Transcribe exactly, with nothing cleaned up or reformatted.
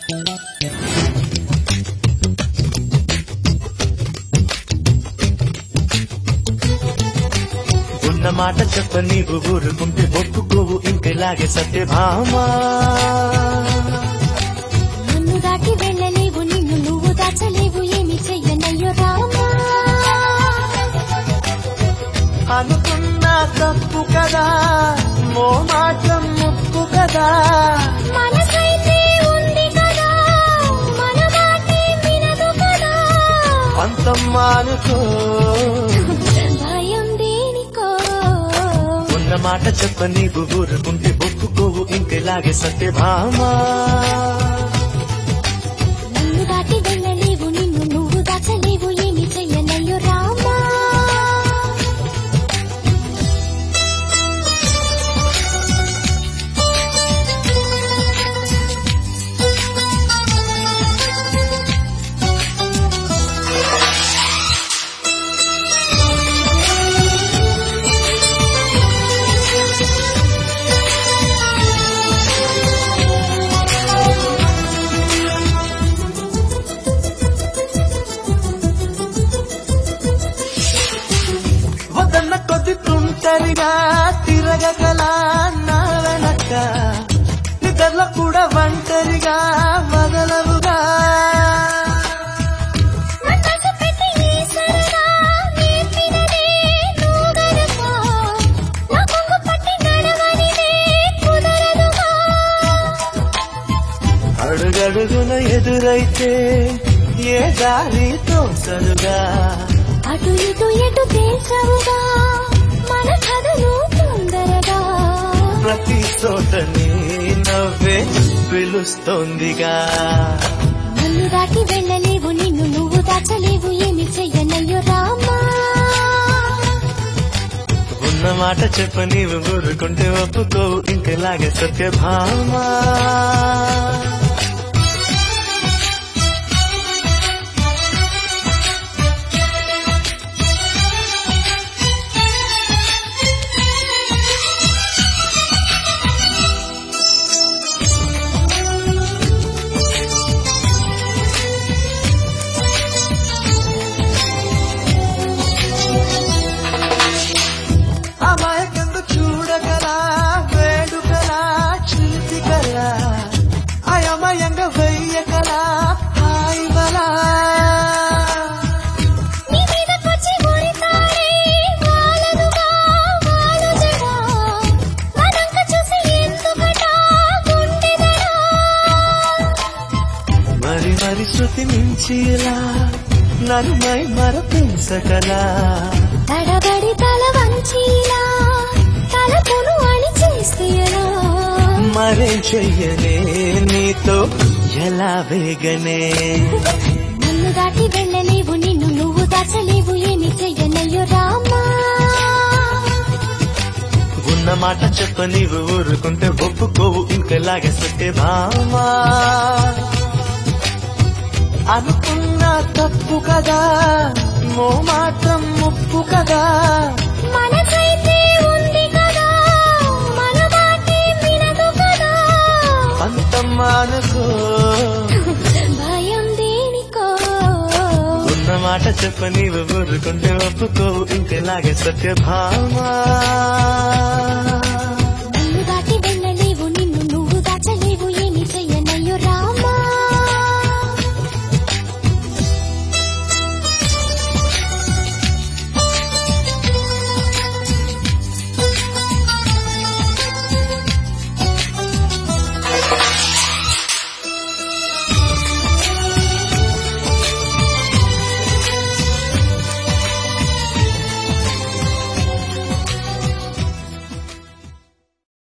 ఉన్న మాట చెప్ప నీవు ఊరుకుంటే ఒప్పుకోవు ఇంకెలాగే సత్యభామా నన్ను దాటి వెళ్ళలేవు నిన్ను నువ్వు దాచలేవు ఏమి చెయ్యనయ్యో రామా అనుకున్నా తప్పు కదా మో మాటం ముప్పు కదా మనసైతే ఉంది కదా మన మాటే వినదు కదా అంతం మానుకో భయం దేనికో ఉన్న మాట చెప్ప నీవు ఊరుకుంటే ఒప్పుకోవు ఇంకెలాగే సత్యభామా నన్ను దాటి వెళ్ళలేవు నిన్ను నువ్వు దాచలేవు ఏమి చెయ్యనయ్యో రామా వదన్న కొద్ది తుంటరిగా తిరగగల నారనక్క నిద్రలో కూడా ఒంటరిగా వదలవుగా మనసు పెట్టి నీ సరదా నేర్పినదే నువ్వు గనక నా కొంగు పట్టి నడవనిదే కుదరదుగా అడుగడుగున ఎదురైతే ఏ దారి తోసలుగా అటు ఇటు ఎటు తేల్చవుగా మన కథలు తొందరగా ప్రతి చోట నీ నవ్వే పిలుస్తోందిగా నన్ను దాటి వెళ్ళలేవు నిన్ను నువ్వు దాచలేవు ఏమి చెయ్యనయ్యో రామా ఉన్న మాట చెప్ప నీవు ఊరుకుంటే ఒప్పుకోవు ఇంకెలాగే సత్యభామా అమాయకంగా చూడగలా వేడుకలా చిలిపికలా అయమయంగా వెయ్యకలా హాయివలా నీ మీదకొచ్చి ఉరితాడే వాలనుగా వాలుజగా మనంక చూసి ఎందుకట గుండెదడా మరి మరి శృతి మించిలా నన్ను మై మరపించగలా తడబడి తల వంచిలా తలపును అని చేసేలా మరేం చెయ్యనే నీతో ఎలా వేగనే నన్ను దాటి వెళ్ళలేవు నిన్ను నువ్వు దాచలేవు ఏమి చెయ్యనయ్యో రామా ఉన్న మాట చెప్ప నీవు ఊరుకుంటే ఒప్పుకోవు ఇంకెలాగే సత్యభామా అనుకున్నా తప్పు కదా మో మాత్రం ముప్పు కదా మనసైతే ఉంది కదా మన మాటే వినదు కదా అంతం మానుకో భయం దేనికో ఉన్న మాట చెప్ప నీవు ఊరుకుంటే ఒప్పుకోవు ఇంకెలాగే సత్యభామా